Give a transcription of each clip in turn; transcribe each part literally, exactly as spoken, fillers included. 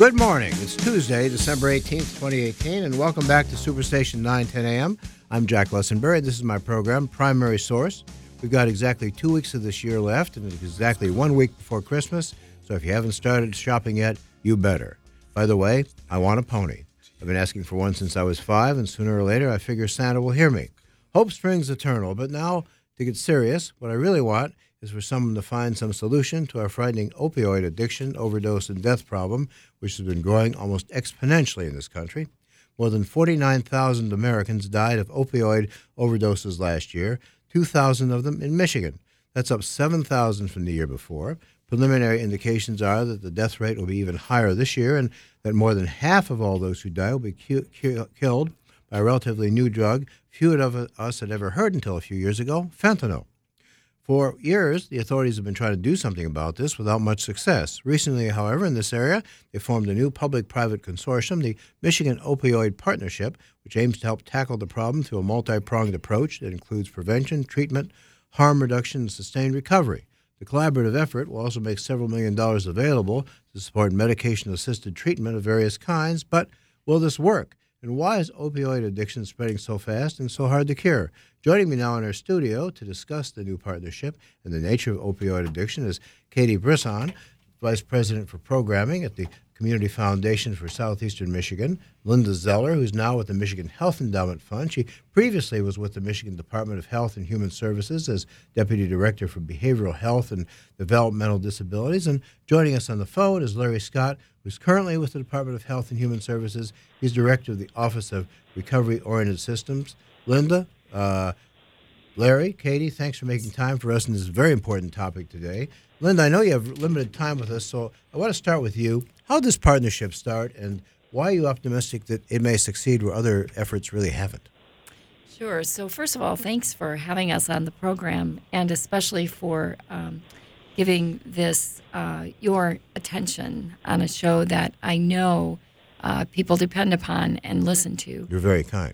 Good morning. It's Tuesday, December eighteenth, twenty eighteen, and welcome back to Superstation nine ten A M. I'm Jack Lessenberry. This is my program, Primary Source. We've got exactly two weeks of this year left, and it's exactly one week before Christmas, so if you haven't started shopping yet, you better. By the way, I want a pony. I've been asking for one since I was five, and sooner or later, I figure Santa will hear me. Hope springs eternal, but now, to get serious, what I really want is for someone to find some solution to our frightening opioid addiction, overdose, and death problem, which has been growing almost exponentially in this country. More than forty-nine thousand Americans died of opioid overdoses last year, two thousand of them in Michigan. That's up seven thousand from the year before. Preliminary indications are that the death rate will be even higher this year, and that more than half of all those who die will be cu- cu- killed by a relatively new drug few of us had ever heard until a few years ago, fentanyl. For years, the authorities have been trying to do something about this without much success. Recently, however, in this area, they formed a new public-private consortium, the Michigan Opioid Partnership, which aims to help tackle the problem through a multi-pronged approach that includes prevention, treatment, harm reduction, and sustained recovery. The collaborative effort will also make several million dollars available to support medication-assisted treatment of various kinds. But will this work? And why is opioid addiction spreading so fast and so hard to cure? Joining me now in our studio to discuss the new partnership and the nature of opioid addiction is Katie Brisson, Vice President for Programming at the Community Foundation for Southeastern Michigan, Linda Zeller, who's now with the Michigan Health Endowment Fund. She previously was with the Michigan Department of Health and Human Services as Deputy Director for Behavioral Health and Developmental Disabilities. And joining us on the phone is Larry Scott, who's currently with the Department of Health and Human Services. He's Director of the Office of Recovery-Oriented Systems. Linda, uh, Larry, Katie, thanks for making time for us on this very important topic today. Linda, I know you have limited time with us, so I want to start with you. How did this partnership start, and why are you optimistic that it may succeed where other efforts really haven't? Sure. So first of all, thanks for having us on the program, and especially for um, giving this uh, your attention on a show that I know uh, people depend upon and listen to. You're very kind.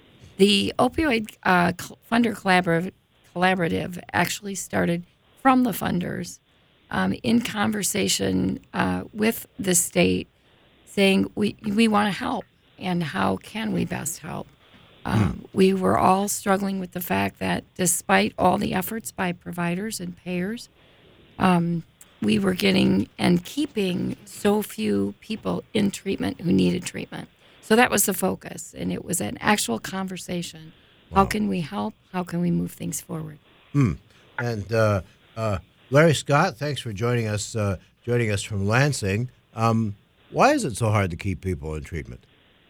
The Opioid uh, Funder Collaborative, Collaborative actually started from the funders um, in conversation uh, with the state, saying we we want to help, and how can we best help? Um, mm. We were all struggling with the fact that despite all the efforts by providers and payers, um, we were getting and keeping so few people in treatment who needed treatment. So that was the focus, and it was an actual conversation. Wow. How can we help? How can we move things forward? Mm. And uh, uh, Larry Scott, thanks for joining us. Uh, joining us from Lansing. Um, why is it so hard to keep people in treatment?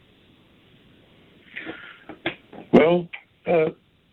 Well, uh,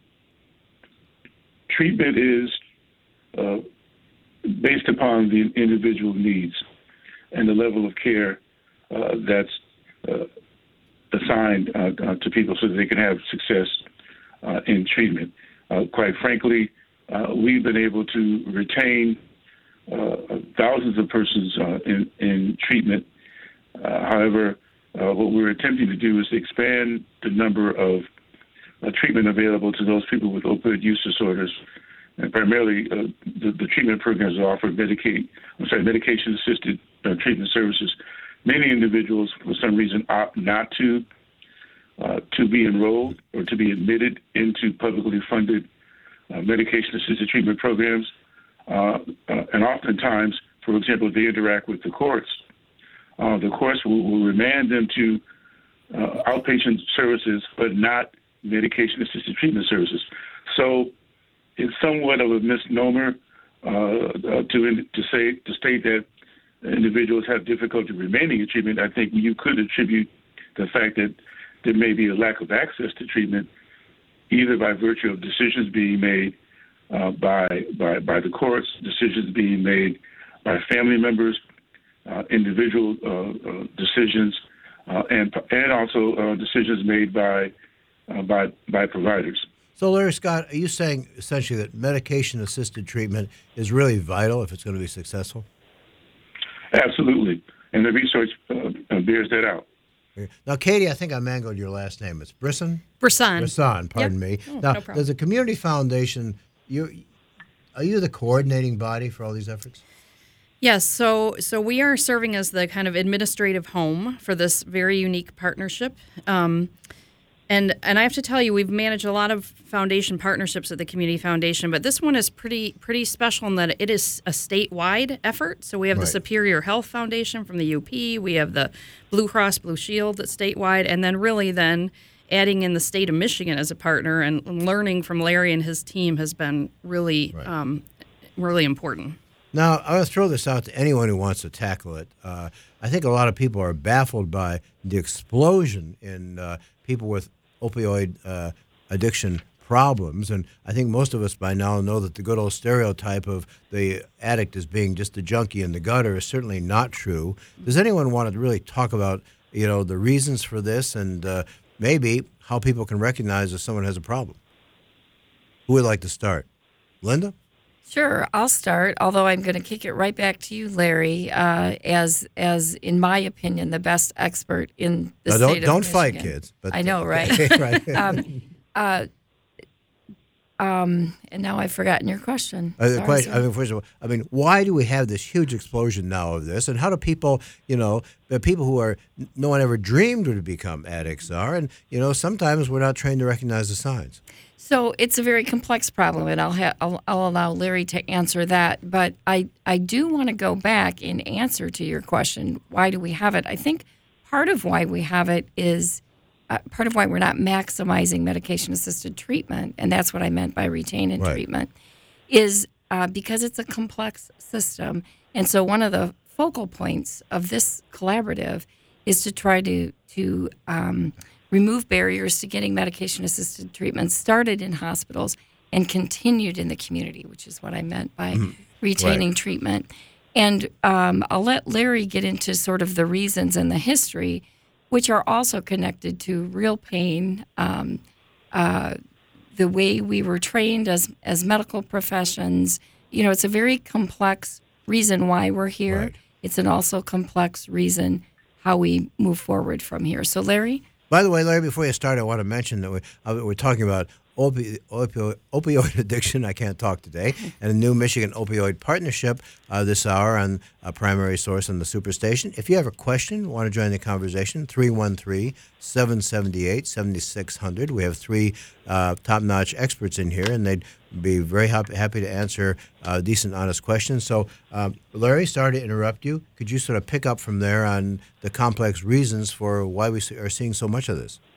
treatment is uh, based upon the individual needs and the level of care uh, that's uh, assigned uh, uh, to people so that they can have success uh, in treatment. Uh, quite frankly, uh, we've been able to retain uh, thousands of persons uh, in, in treatment. Uh, however, uh, what we're attempting to do is expand the number of uh, treatment available to those people with opioid use disorders. And primarily, uh, the, the treatment programs offer Medicaid, I'm sorry, medication-assisted uh, treatment services. Many individuals, for some reason, opt not to uh, to be enrolled or to be admitted into publicly funded uh, medication-assisted treatment programs. Uh, uh, and oftentimes, for example, if they interact with the courts, uh, the courts will, will remand them to uh, outpatient services, but not medication-assisted treatment services. So it's somewhat of a misnomer uh, uh, to to say to state that individuals have difficulty remaining in treatment. I think you could attribute the fact that there may be a lack of access to treatment, either by virtue of decisions being made uh, by, by by the courts, decisions being made by family members, uh, individual uh, uh, decisions, uh, and and also uh, decisions made by uh, by by providers. So, Larry Scott, are you saying essentially that medication-assisted treatment is really vital if it's going to be successful? Absolutely, and the research uh, bears that out. Now, Katie, I think I mangled your last name. It's Brisson? Brisson. Brisson, pardon yep. me. Oh, now, no problem. there's a community foundation. You, are you the coordinating body for all these efforts? Yes, so so we are serving as the kind of administrative home for this very unique partnership. Um, and and I have to tell you, we've managed a lot of foundation partnerships at the Community Foundation, but this one is pretty pretty special in that it is a statewide effort. So we have Right. the Superior Health Foundation from the U P, we have the Blue Cross Blue Shield that's statewide, and then really then adding in the state of Michigan as a partner and learning from Larry and his team has been really Right. um, really important. Now, I'm going to throw this out to anyone who wants to tackle it. Uh, I think a lot of people are baffled by the explosion in uh, people with opioid uh, addiction problems. And I think most of us by now know that the good old stereotype of the addict as being just a junkie in the gutter is certainly not true. Does anyone want to really talk about, you know, the reasons for this and uh, maybe how people can recognize if someone has a problem? Who would like to start? Linda? Sure, I'll start. Although I'm going to kick it right back to you, Larry, uh, as as in my opinion, the best expert in the Now, state don't of don't Michigan. fight, kids. But, I know, right? right. um, uh, um, and now I've forgotten your question. Uh, the Sorry, question, sir. I mean, first of all, I mean, why do we have this huge explosion now of this, and how do people, you know, the people who are no one ever dreamed would become addicts are, and you know, sometimes we're not trained to recognize the signs. So it's a very complex problem, and I'll, ha- I'll I'll allow Larry to answer that. But I I do want to go back in answer to your question. Why do we have it? I think part of why we have it is uh, part of why we're not maximizing medication-assisted treatment, and that's what I meant by retain and Right. treatment, is uh, because it's a complex system. And so one of the focal points of this collaborative is to try to to um, remove barriers to getting medication-assisted treatment started in hospitals and continued in the community, which is what I meant by retaining Right. treatment. And um, I'll let Larry get into sort of the reasons and the history, which are also connected to real pain, um, uh, the way we were trained as as medical professions. You know, it's a very complex reason why we're here. Right. It's an also complex reason how we move forward from here. So, Larry? By the way, Larry, before you start, I want to mention that we, uh, we're talking about opi- opio- opioid addiction. I can't talk today. And a new Michigan opioid partnership uh, this hour on a primary source on the Superstation. If you have a question, want to join the conversation, three one three, seven seven eight, seven six zero zero. We have three uh, top-notch experts in here, and they'd be very happy, happy to answer uh, decent, honest questions. So, um, Larry, sorry to interrupt you. Could you sort of pick up from there on the complex reasons for why we are seeing so much of this?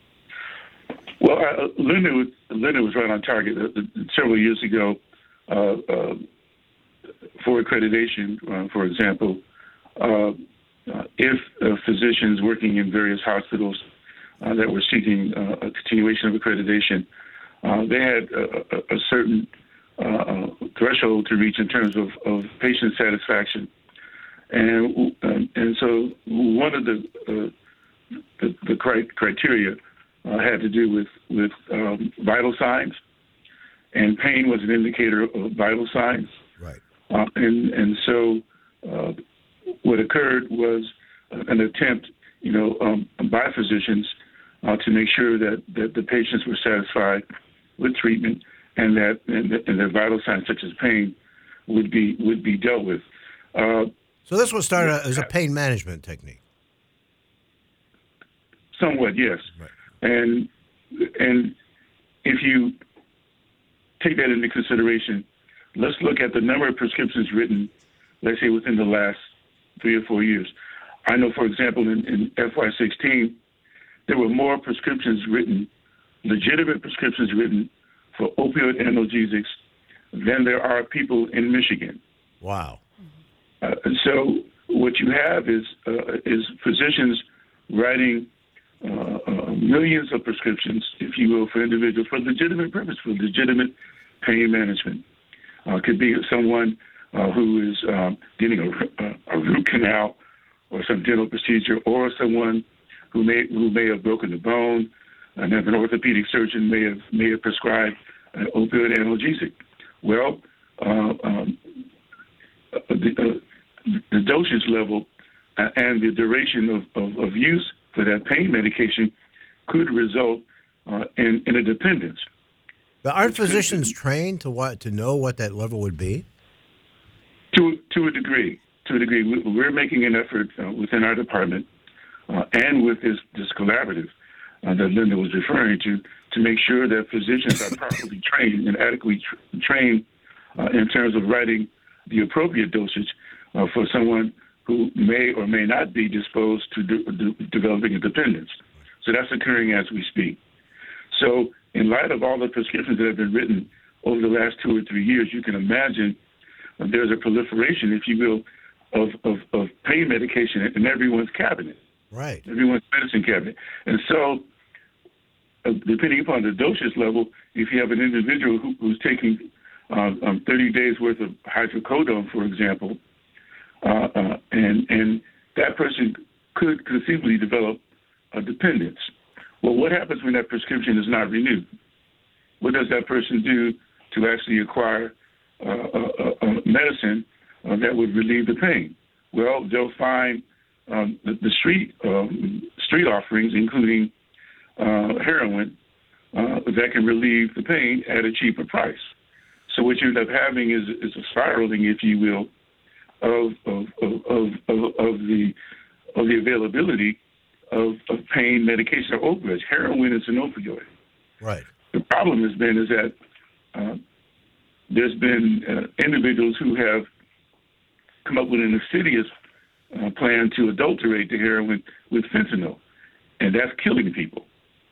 Well, uh, Linda, was, Linda was right on target. Uh, uh, several years ago, uh, uh, for accreditation, uh, for example, uh, uh, if uh, physicians working in various hospitals uh, that were seeking uh, a continuation of accreditation, uh, they had a, a, a certain uh, threshold to reach in terms of, of patient satisfaction. And um, and so one of the uh, the, the cri- criteria uh, had to do with with um, vital signs, and pain was an indicator of vital signs. Right. Uh, and and so uh, what occurred was an attempt, you know, um, by physicians uh, to make sure that, that the patients were satisfied with treatment, and that and, that, and their vital signs such as pain would be would be dealt with. Uh, So this was started as a pain management technique. Somewhat, yes. Right. And and if you take that into consideration, let's look at the number of prescriptions written, let's say within the last three or four years. I know, for example, in, in F Y sixteen, there were more prescriptions written, legitimate prescriptions written for opioid analgesics than there are people in Michigan. Wow. Uh, and so what you have is uh, is physicians writing uh, uh, millions of prescriptions, if you will, for individuals for legitimate purpose, for legitimate pain management. Uh, could be someone uh, who is um, getting a, a root canal or some dental procedure, or someone who may who may have broken a bone, and an orthopedic surgeon may have may have prescribed an opioid analgesic. Well, uh, um, the, uh, the dosage level uh, and the duration of, of, of use for that pain medication could result uh, in, in a dependence. But aren't physicians trained to what to know what that level would be? To To to a degree, to a degree, We- we're making an effort uh, within our department uh, and with this this collaborative uh, that Linda was referring to, to make sure that physicians are properly trained and adequately tr- trained uh, in terms of writing the appropriate dosage uh, for someone who may or may not be disposed to de- de- developing a dependence. So that's occurring as we speak. So in light of all the prescriptions that have been written over the last two or three years, you can imagine uh, there's a proliferation, if you will, of, of, of pain medication in everyone's cabinet, Right. everyone's medicine cabinet. And so uh, depending upon the dosage level, if you have an individual who, who's taking uh, um, thirty days worth of hydrocodone, for example, uh, uh, and, and that person could conceivably develop a dependence. Well, what happens when that prescription is not renewed? What does that person do to actually acquire uh, a, a medicine uh, that would relieve the pain? Well, they'll find um, the, the street um, street offerings, including uh, heroin, uh, that can relieve the pain at a cheaper price. So what you end up having is, is a spiraling, if you will, of of, of, of, of, of the of the availability of, of pain medication or opioids. Heroin is an opioid. Right. The problem has been is that uh, there's been uh, individuals who have come up with an insidious uh, plan to adulterate the heroin with fentanyl, and that's killing people.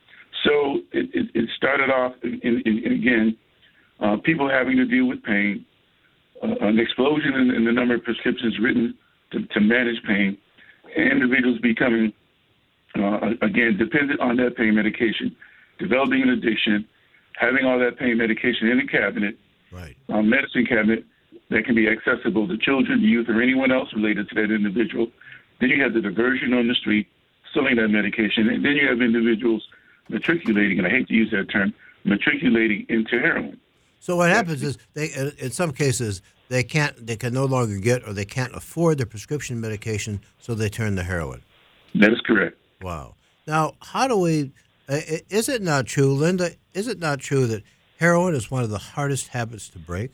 So it, it, it started off, in, in, in, again, uh, people having to deal with pain, uh, an explosion in, in the number of prescriptions written to, to manage pain, and individuals becoming, uh, again, dependent on that pain medication, developing an addiction, having all that pain medication in a cabinet, right, a medicine cabinet that can be accessible to children, youth, or anyone else related to that individual. Then you have the diversion on the street, selling that medication, and then you have individuals matriculating, and I hate to use that term, matriculating into heroin. So what happens is they, in some cases, they can't, they can no longer get or they can't afford their prescription medication, so they turn to heroin. That is correct. Wow. Now, how do we? Uh, is it not true, Linda? Is it not true that heroin is one of the hardest habits to break?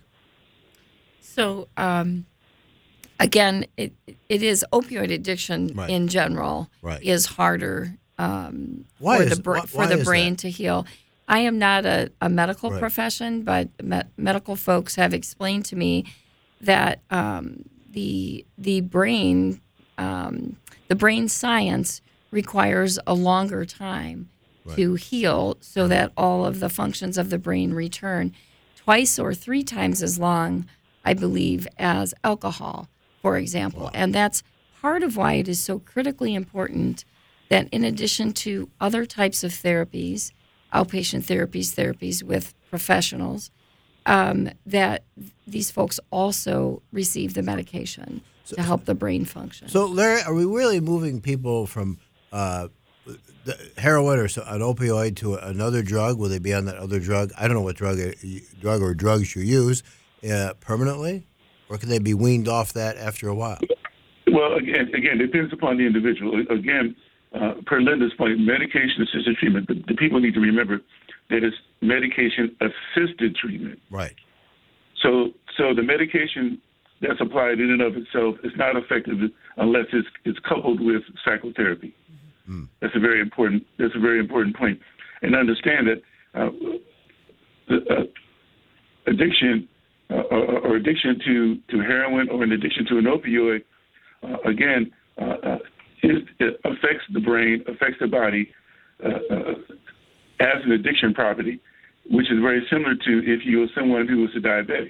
So, um, again, it it is opioid addiction Right. in general Right. is harder um, Why for is- the bra- why- for why the is brain that? to heal. I am not a, a medical Right. profession, but me- medical folks have explained to me that um, the the brain um, the brain science requires a longer time to heal so that all of the functions of the brain return, twice or three times as long, I believe, as alcohol, for example. Wow. And that's part of why it is so critically important that in addition to other types of therapies, outpatient therapies, therapies with professionals, um, that these folks also receive the medication to help the brain function. So, Larry, are we really moving people from uh, the heroin or so, an opioid to another drug? Will they be on that other drug? I don't know what drug, uh, drug or drugs you use uh, permanently, or can they be weaned off that after a while? Well, again, again, it depends upon the individual. Again, uh, per Linda's point, medication-assisted treatment, the, the people need to remember that it's medication-assisted treatment. Right. So, so the medication that's applied in and of itself is not effective unless it's, it's coupled with psychotherapy. Mm. That's a very important. That's a very important point. And understand that uh, the, uh, addiction uh, or, or addiction to, to heroin or an addiction to an opioid, uh, again, uh, uh, is, it affects the brain, affects the body uh, uh, as an addiction property, which is very similar to if you were someone who was a diabetic.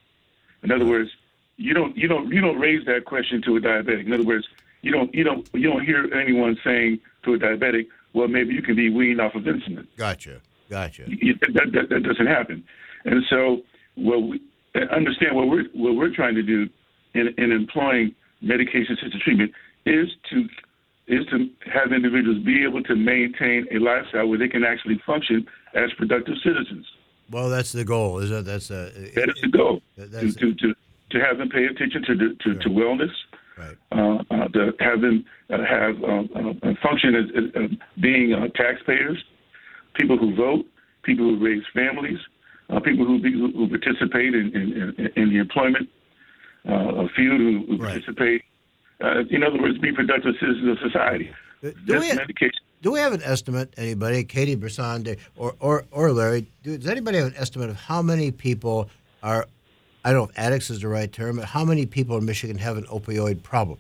In other words, you don't you don't you don't raise that question to a diabetic. In other words, you don't you don't you don't hear anyone saying to a diabetic, "Well, maybe you can be weaned off of insulin." Gotcha, gotcha. You, that, that, that doesn't happen. And so, what we understand what we're what we're trying to do in, in employing medication-assisted treatment is to is to have individuals be able to maintain a lifestyle where they can actually function as productive citizens. Well, that's the goal, is it? That's a, That is the goal, that's to, to, to, to have them pay attention to the, to, to wellness, right. uh, uh, to have them uh, have uh, uh, function as, as uh, being uh, taxpayers, people who vote, people who raise families, uh, people who, be, who participate in, in, in, in the employment uh, a few who, who Right. participate. Uh, in other words, be productive citizens of society. Do That's we, medication. do we have an estimate, anybody, Katie Brisson or, or, or Larry, do, does anybody have an estimate of how many people are, I don't know if addicts is the right term, but how many people in Michigan have an opioid problem?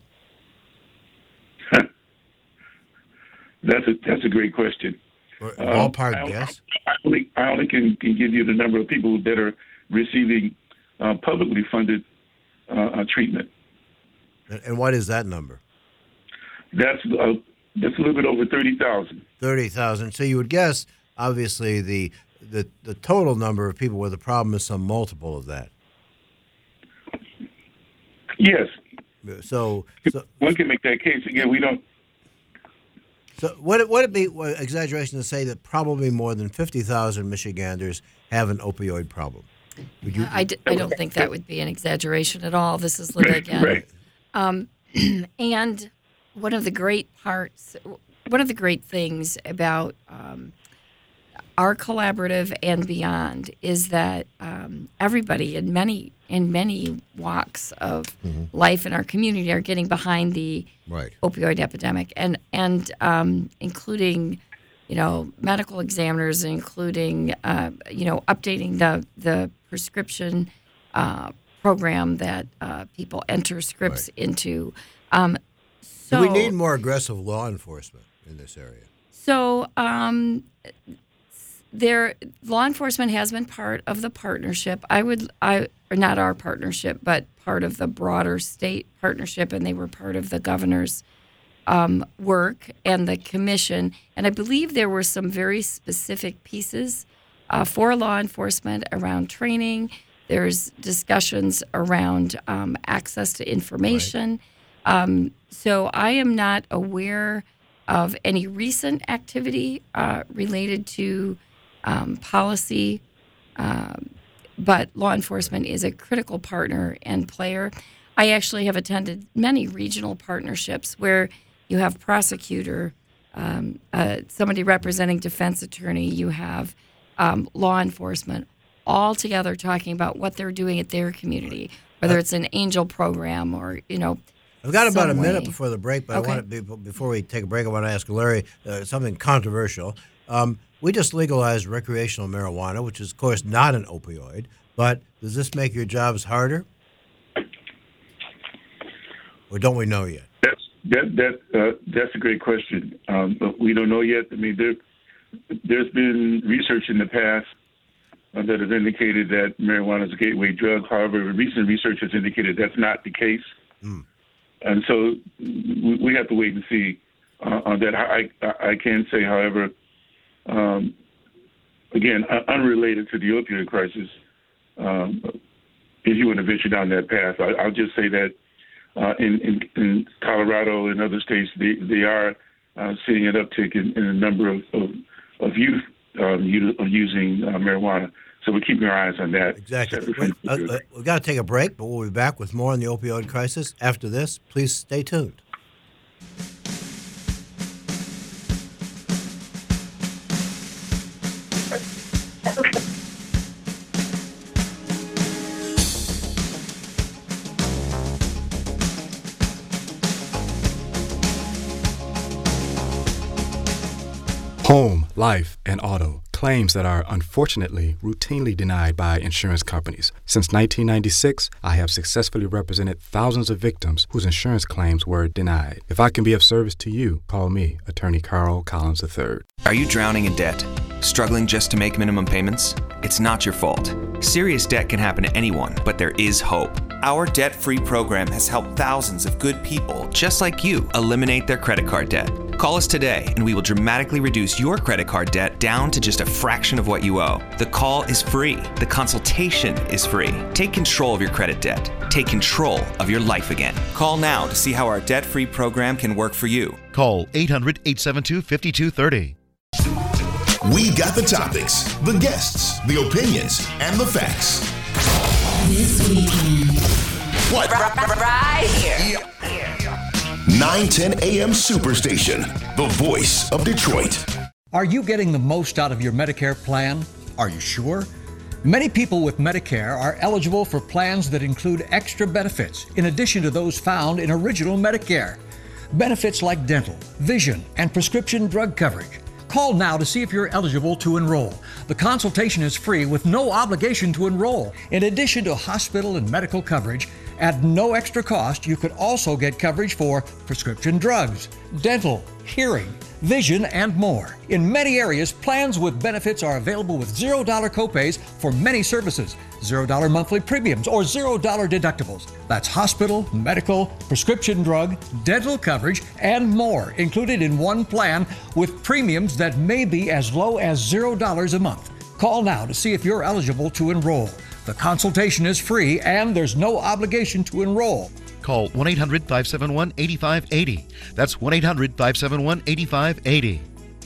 That's a that's a great question. Or Um, ballpark I, guess? I only I only can, can give you the number of people that are receiving uh, publicly funded uh, uh, treatment. And, and what is that number? That's uh, that's a little bit over thirty thousand. thirty thousand. So you would guess, obviously, the, the, the total number of people with a problem is some multiple of that. Yes, So, so, one can make that case. Again, we don't. so would it, would it be well, exaggeration to say that probably more than fifty thousand Michiganders have an opioid problem? Would you? I, d- I don't think that would be an exaggeration at all. This is Linda again. Right. Um, and one of the great parts, one of the great things about um, our collaborative and beyond is that um, everybody in many in many walks of Mm-hmm. life in our community are getting behind the Right. opioid epidemic, and and um, including, you know, medical examiners, including uh, you know, updating the the prescription uh, program that uh, people enter scripts Right. into. Um, so Do we need more aggressive law enforcement in this area? So um, there, law enforcement has been part of the partnership. I would, I or not our partnership, but part of the broader state partnership, and they were part of the governor's um, work and the commission. And I believe there were some very specific pieces uh, for law enforcement around training. There's discussions around um, access to information. Um, so I am not aware of any recent activity uh, related to um, policy, um, but law enforcement is a critical partner and player. I actually have attended many regional partnerships where you have prosecutor, um, uh, somebody representing defense attorney, you have um, law enforcement, all together talking about what they're doing at their community, whether it's an angel program or, you know, I've got about a some minute way. before the break, but Okay. I want to be, before we take a break, I want to ask Larry uh, something controversial. Um, we just legalized recreational marijuana, which is, of course, not an opioid. But does this make your jobs harder, or don't we know yet? That's that that uh, that's a great question. Um, but we don't know yet. I mean, there there's been research in the past uh, that has indicated that marijuana is a gateway drug. However, recent research has indicated that's not the case. Mm. And so we, we have to wait and see uh, on that. I, I, I can say, however, um, again, uh, unrelated to the opioid crisis, um, if you want to venture down that path, I, I'll just say that uh, in, in, in Colorado and other states, they, they are uh, seeing an uptick in, in the number of, of, of youth um, u- of using uh, marijuana. So we're keeping our eyes on that. Exactly. We, uh, uh, we've got to take a break, but we'll be back with more on the opioid crisis after this. Please stay tuned. Home, life, and auto. Claims that are unfortunately routinely denied by insurance companies. Since nineteen ninety-six, I have successfully represented thousands of victims whose insurance claims were denied. If I can be of service to you, call me, Attorney Carl Collins the third. Are you drowning in debt? Struggling just to make minimum payments? It's not your fault. Serious debt can happen to anyone, but there is hope. Our debt-free program has helped thousands of good people just like you eliminate their credit card debt. Call us today and we will dramatically reduce your credit card debt down to just a fraction of what you owe. The call is free. The consultation is free. Take control of your credit debt. Take control of your life again. Call now to see how our debt-free program can work for you. Call eight hundred, eight seven two, five two three zero. We got the topics, the guests, the opinions, and the facts. This weekend. What? Right here. nine ten a.m. Superstation, the voice of Detroit. Are you getting the most out of your Medicare plan? Are you sure? Many people with Medicare are eligible for plans that include extra benefits in addition to those found in original Medicare. Benefits like dental, vision, and prescription drug coverage. Call now to see if you're eligible to enroll. The consultation is free with no obligation to enroll. In addition to hospital and medical coverage, at no extra cost, you could also get coverage for prescription drugs, dental, hearing, vision, and more. In many areas, plans with benefits are available with zero dollar copays for many services, zero dollar monthly premiums, or zero dollar deductibles. That's hospital, medical, prescription drug, dental coverage, and more included in one plan with premiums that may be as low as zero dollars a month. Call now to see if you're eligible to enroll. The consultation is free and there's no obligation to enroll. Call one eight hundred five seven one eight five eight zero. That's one eight hundred five seven one eight five eight zero.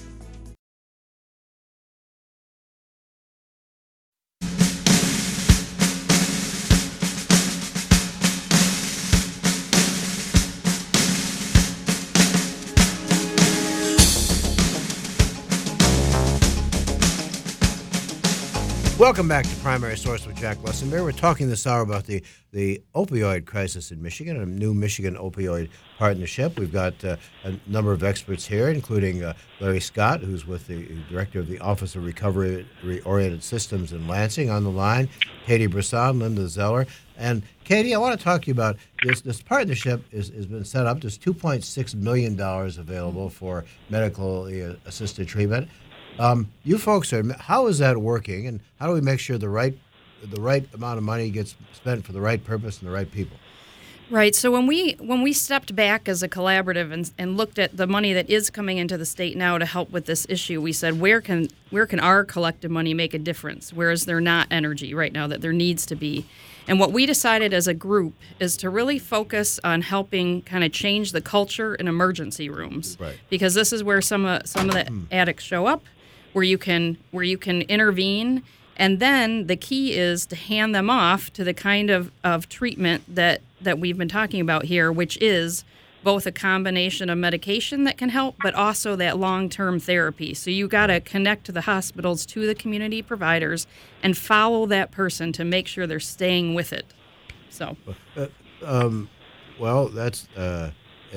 Welcome back to Primary Source with Jack Lessenberry. We're talking this hour about the, the opioid crisis in Michigan, a new Michigan opioid partnership. We've got uh, a number of experts here, including uh, Larry Scott, who's with the director of the Office of Recovery-Oriented Systems in Lansing, on the line, Katie Brisson, Linda Zeller. And Katie, I want to talk to you about this. This partnership is, has been set up. There's two point six million dollars available for medically assisted treatment. Um, you folks are, how is that working, and how do we make sure the right the right amount of money gets spent for the right purpose and the right people? Right. So when we when we stepped back as a collaborative and, and looked at the money that is coming into the state now to help with this issue, we said, where can where can our collective money make a difference? Where is there not energy right now that there needs to be? And what we decided as a group is to really focus on helping kind of change the culture in emergency rooms, right? Because this is where some of some of the addicts show up, where you can where you can intervene. And then the key is to hand them off to the kind of, of treatment that, that we've been talking about here, which is both a combination of medication that can help, but also that long-term therapy. So you got to connect to the hospitals, to the community providers, and follow that person to make sure they're staying with it. So, uh, um, well, that's uh,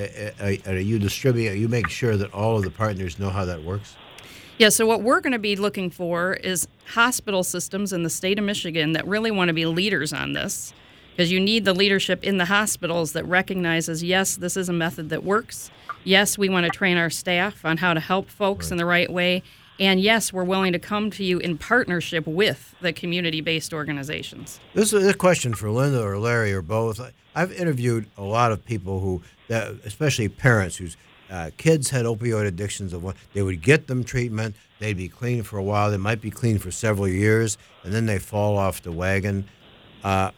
are you distribute? Are you make sure that all of the partners know how that works? Yeah, so what we're going to be looking for is hospital systems in the state of Michigan that really want to be leaders on this, because you need the leadership in the hospitals that recognizes, yes, this is a method that works. Yes, we want to train our staff on how to help folks right. in the right way. And yes, we're willing to come to you in partnership with the community-based organizations. This is a question for Linda or Larry or both. I've interviewed a lot of people who, that, especially parents whose Uh, kids had opioid addictions. Of one, they would get them treatment. They'd be clean for a while. They might be clean for several years, and then they fall off the wagon. Uh,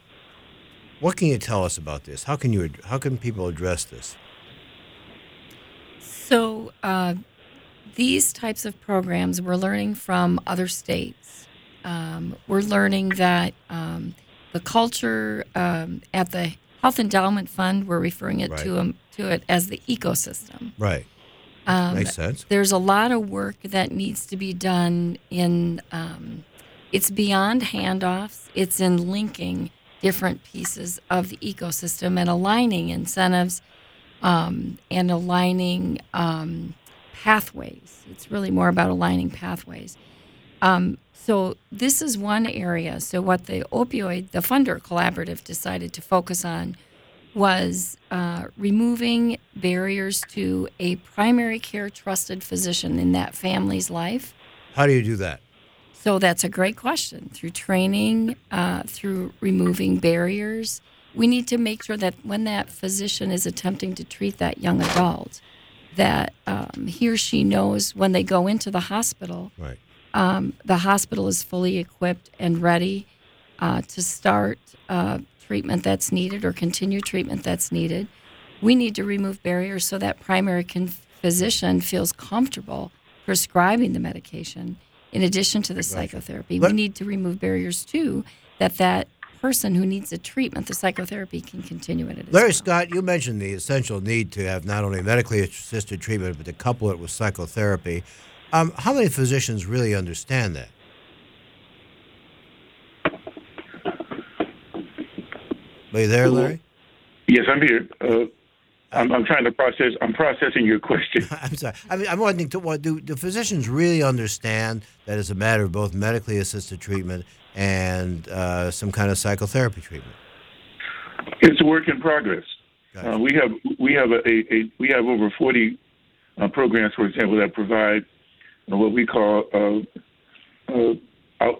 what can you tell us about this? How can you? How can people address this? So uh, these types of programs, we're learning from other states. Um, we're learning that um, the culture um, at the Health Endowment Fund, we're referring it right. to um, to it as the ecosystem. Right. Um, Makes sense. There's a lot of work that needs to be done in, um, it's beyond handoffs. It's in linking different pieces of the ecosystem and aligning incentives um, and aligning um, pathways. It's really more about aligning pathways. Um, so this is one area. So what the opioid, the funder collaborative decided to focus on was uh, removing barriers to a primary care trusted physician in that family's life. How do you do that? So that's a great question. Through training, uh, through removing barriers, we need to make sure that when that physician is attempting to treat that young adult, that um, he or she knows when they go into the hospital, right. um, the hospital is fully equipped and ready uh, to start uh, treatment that's needed or continue treatment that's needed. We need to remove barriers so that primary con- physician feels comfortable prescribing the medication in addition to the psychotherapy. Let- we need to remove barriers, too, that that person who needs the treatment, the psychotherapy, can continue it. As Larry well. Scott, you mentioned the essential need to have not only medically assisted treatment, but to couple it with psychotherapy. Um, how many physicians really understand that? Are you there, Larry? Yes, I'm here. Uh, I'm, I'm trying to process. I'm processing your question. I'm sorry. I mean, I'm wanting to. What do do physicians really understand that it's a matter of both medically assisted treatment and uh, some kind of psychotherapy treatment? It's a work in progress. Gotcha. Uh, we have we have a, a, a we have over forty uh, programs, for example, that provide uh, what we call uh, uh,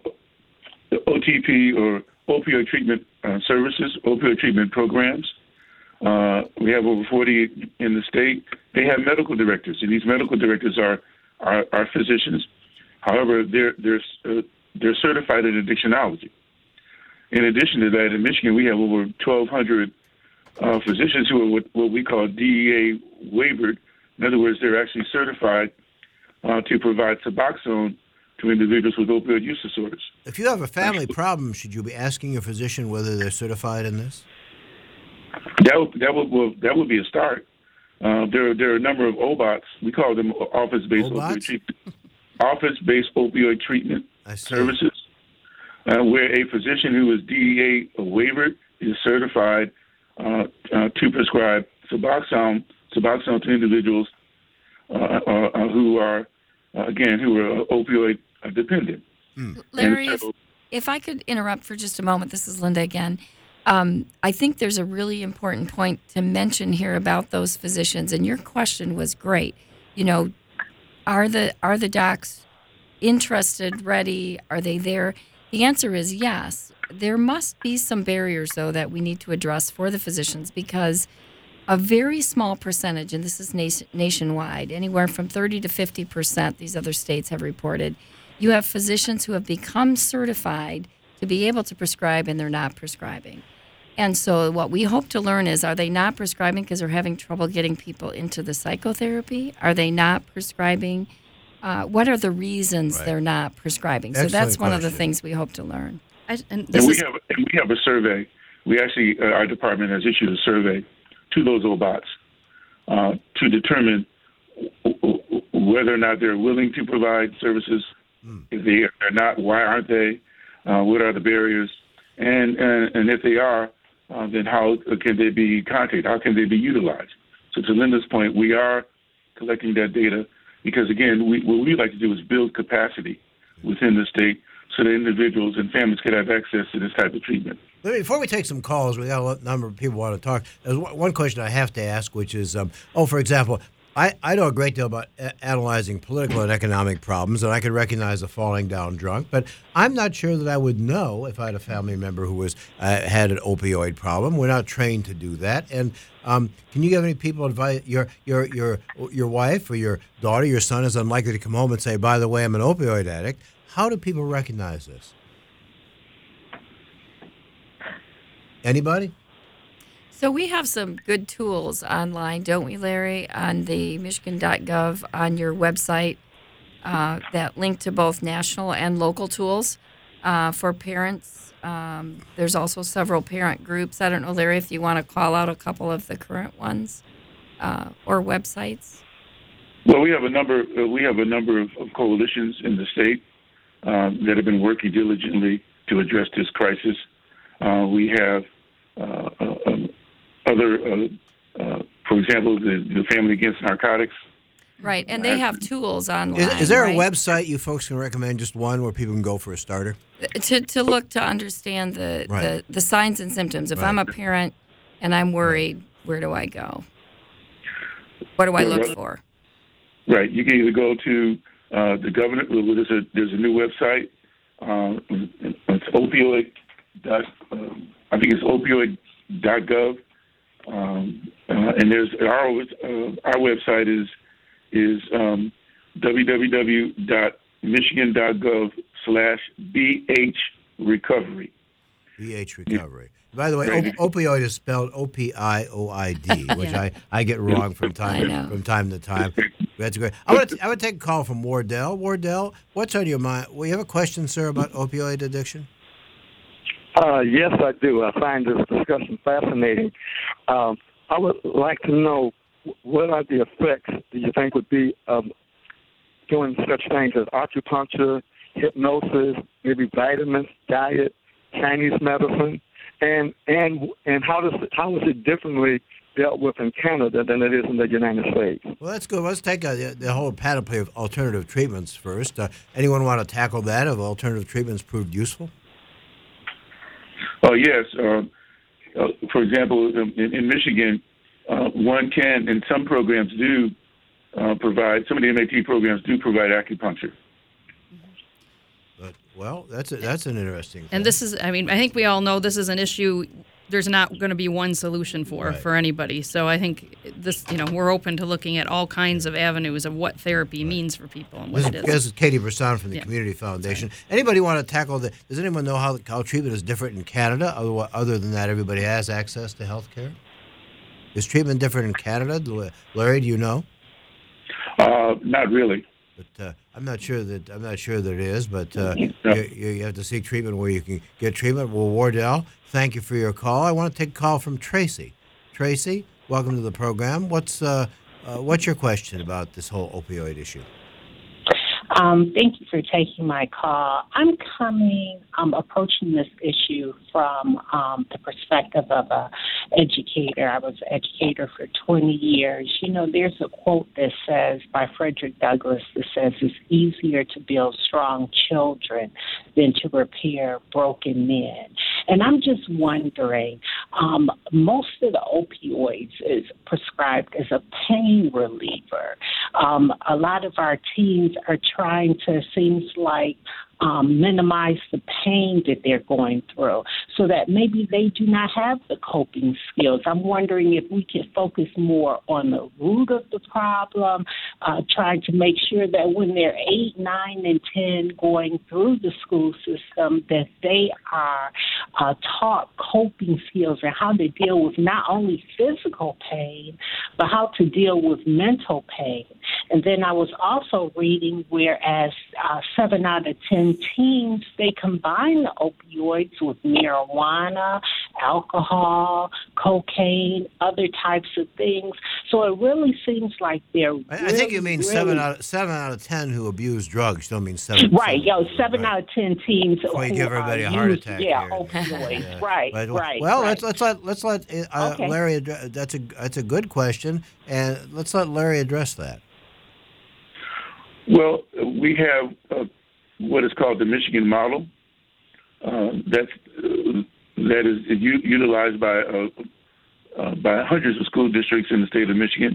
O T P or opioid treatment uh, services, opioid treatment programs. Uh, we have over forty in the state. They have medical directors, and these medical directors are are, are physicians. However, they're they're uh, they're certified in addictionology. In addition to that, in Michigan, we have over twelve hundred uh, physicians who are what, what we call D E A waivered. In other words, they're actually certified uh, to provide Suboxone to individuals with opioid use disorders. If you have a family problem, should you be asking your physician whether they're certified in this? That would, that would well, that would be a start. Uh, there there are a number of O B O Ts. We call them office-based opioid treatment. Office-based opioid treatment services, uh, where a physician who is D E A waivered is certified uh, uh, to prescribe Suboxone, Suboxone to individuals uh, uh, who are uh, again who are opioid dependent. Mm. Larry, if, if I could interrupt for just a moment, this is Linda again. Um, I think there's a really important point to mention here about those physicians, and your question was great. You know, are the are the docs interested, ready? Are they there? The answer is yes. There must be some barriers, though, that we need to address for the physicians, because a very small percentage, and this is nation, nationwide, anywhere from thirty to fifty percent, these other states have reported, you have physicians who have become certified to be able to prescribe, and they're not prescribing. And so what we hope to learn is, are they not prescribing because they're having trouble getting people into the psychotherapy? Are they not prescribing? Uh, what are the reasons Right. they're not prescribing? Excellent so that's one of the question. things we hope to learn. I, and And this we is, have and we have a survey. We actually uh, our department has issued a survey to those O B O Ts uh, to determine whether or not they're willing to provide services. Mm. If they are not, why aren't they? Uh, what are the barriers? And and, and if they are, uh, then how can they be contacted? How can they be utilized? So to Linda's point, we are collecting that data because, again, we, what we like to do is build capacity within the state so that individuals and families can have access to this type of treatment. Before we take some calls, we got a number of people want to talk. There's one question I have to ask, which is, um, oh, for example, I, I know a great deal about a- analyzing political and economic problems, and I could recognize a falling down drunk, but I'm not sure that I would know if I had a family member who was uh, had an opioid problem. We're not trained to do that. And um, can you give any people advice? Your your your your wife or your daughter, your son is unlikely to come home and say, "By the way, I'm an opioid addict." How do people recognize this? Anybody? So we have some good tools online, don't we, Larry, on the Michigan dot gov on your website uh, that link to both national and local tools uh, for parents. Um, there's also several parent groups. I don't know, Larry, if you want to call out a couple of the current ones uh, or websites. Well, we have a number. Uh, we have a number of, of coalitions in the state um, that have been working diligently to address this crisis. Uh, we have uh, uh, um, other, uh, uh, for example, the, the Family Against Narcotics. Right, and they have tools online. Is, is there right? a website you folks can recommend, just one, where people can go for a starter? To to look to understand the, Right. the, the signs and symptoms. If Right. I'm a parent and I'm worried, where do I go? What do I look for? Right. You can either go to uh, the governor. Well, there's a there's a new website. Uh, it's opioid. Dot, um, I think it's opioid dot gov. Um, uh, and there's our uh, our website is is um, w w w dot michigan dot gov slash b h recovery. B H recovery. By the way, op- opioid is spelled O P I O I D, which Yeah. I, I get wrong from I know. time from time to time. That's great. I want to I would take a call from Wardell. Wardell, what's on your mind? Well, you have a question, sir, about opioid addiction? Uh, yes, I do. I find this discussion fascinating. Um, I would like to know what are the effects do you think would be of doing such things as acupuncture, hypnosis, maybe vitamins, diet, Chinese medicine, and and and how does it, how is it differently dealt with in Canada than it is in the United States? Well, that's good. Let's take a, the whole panoply of alternative treatments first. Uh, anyone want to tackle that? Have alternative treatments proved useful? Oh, yes. Uh, uh, for example, in, in Michigan, uh, one can, and some programs do uh, provide, some of the M A T programs do provide acupuncture. But, well, that's a, that's an interesting thing. And this is, I mean, I think we all know this is an issue there's not going to be one solution for right. for anybody. So I think this, you know, we're open to looking at all kinds of avenues of what therapy right. means for people and what this it is. This is Katie Brisson from the yeah. Community Foundation. Right. Anybody want to tackle the? Does anyone know how how treatment is different in Canada? Other, other than that, everybody has access to health care. Is treatment different in Canada? Larry, do you know? Uh, not really. But uh, I'm not sure that I'm not sure that it is. But uh, no. you, you have to seek treatment where you can get treatment. Well, Wardell, thank you for your call. I want to take a call from Tracy. Tracy, welcome to the program. What's uh, uh, what's your question about this whole opioid issue? Um, thank you for taking my call. I'm coming, I'm approaching this issue from um, the perspective of a educator. I was an educator for twenty years. You know, there's a quote that says, by Frederick Douglass, that says it's easier to build strong children than to repair broken men. And I'm just wondering, um, most of the opioids is prescribed as a pain reliever. Um, a lot of our teens are trying to, seems like, um, minimize the pain that they're going through so that maybe they do not have the coping skills. I'm wondering if we can focus more on the root of the problem, uh, trying to make sure that when they're eight, nine, and ten going through the school system, that they are uh, taught coping skills and how to deal with not only physical pain, but how to deal with mental pain. And then I was also reading whereas uh, seven out of ten teens, they combine the opioids with marijuana, alcohol, cocaine, other types of things. So it really seems like they're I, really, I think you mean really, seven out of seven out of ten who abuse drugs. Don't mean seven. Right, seven, yo, seven right. out of ten teens. Before you who, give everybody uh, a heart use, attack. Yeah, here. opioids. Yeah. Right, But, right. Well, right. let's let's let let's let uh, okay. Larry. Address, that's a that's a good question, and let's let Larry address that. Well, we have uh, what is called the Michigan model. Uh, that's uh, that is u- utilized by uh, uh, by hundreds of school districts in the state of Michigan.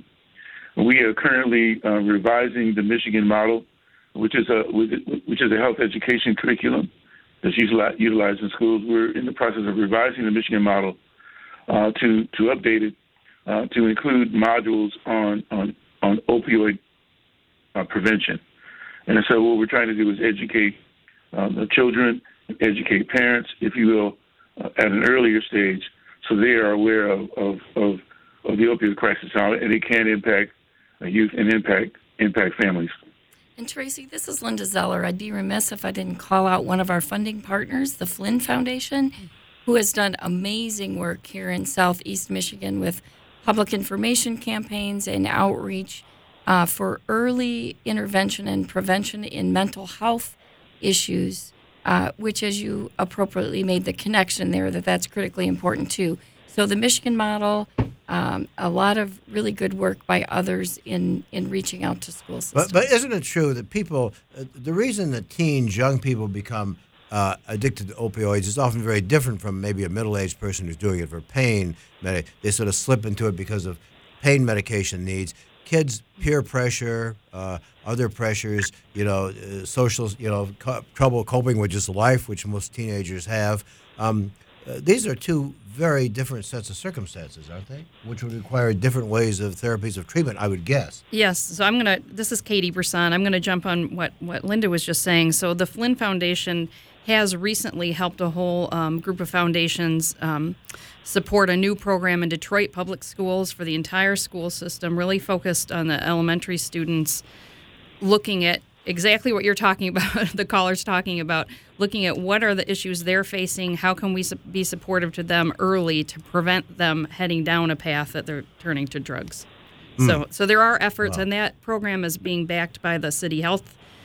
We are currently uh, revising the Michigan model, which is a which is a health education curriculum that's utilized in schools. We're in the process of revising the Michigan model uh, to to update it uh, to include modules on on on opioid uh, prevention. And so what we're trying to do is educate uh, the children, educate parents, if you will, uh, at an earlier stage, so they are aware of of, of, of the opioid crisis, how and it can impact uh, youth and impact impact families. And Tracy, this is Linda Zeller. I'd be remiss if I didn't call out one of our funding partners, the Flynn Foundation, who has done amazing work here in Southeast Michigan with public information campaigns and outreach uh, for early intervention and prevention in mental health issues, uh, which, as you appropriately made the connection there, that that's critically important too. So the Michigan model, um, a lot of really good work by others in, in reaching out to school systems. But, but isn't it true that people, uh, the reason that teens, young people become uh, addicted to opioids is often very different from maybe a middle-aged person who's doing it for pain. They sort of slip into it because of pain medication needs. Kids, peer pressure, uh, other pressures, you know, uh, social, you know, co- trouble coping with just life, which most teenagers have. Um, uh, these are two very different sets of circumstances, aren't they? Which would require different ways of therapies of treatment, I would guess. Yes. So I'm going to, this is Katie Brisson. I'm going to jump on what, what Linda was just saying. So the Flynn Foundation has recently helped a whole um, group of foundations um, support a new program in Detroit public schools for the entire school system, really focused on the elementary students, looking at exactly what you're talking about, the caller's talking about, looking at what are the issues they're facing, how can we su- be supportive to them early to prevent them heading down a path that they're turning to drugs. Mm. So so there are efforts, wow. and that program is being backed by the City Health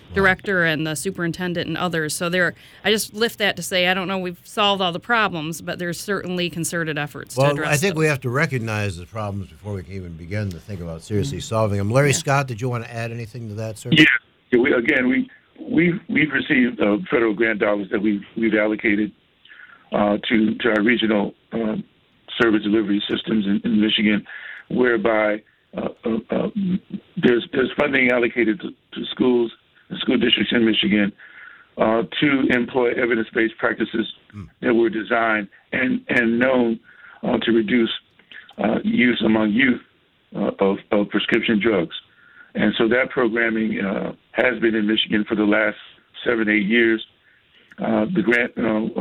director and the superintendent and others. So there, I just lift that to say I don't know we've solved all the problems, but there's certainly concerted efforts well, to address I think those. we have to recognize the problems before we can even begin to think about seriously mm-hmm. solving them. Larry yeah. Scott, did you want to add anything to that, sir? Yeah. yeah we, again, we we've we've received uh, federal grant dollars that we've we've allocated uh, to to our regional um, service delivery systems in, in Michigan, whereby uh, uh, uh, there's there's funding allocated to, to schools and school districts in Michigan uh, to employ evidence-based practices mm. that were designed and and known uh, to reduce uh, use among youth uh, of, of prescription drugs. And so that programming uh, has been in Michigan for the last seven, eight years. Uh, the grant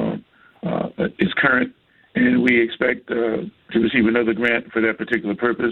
uh, uh, is current, and we expect uh, to receive another grant for that particular purpose.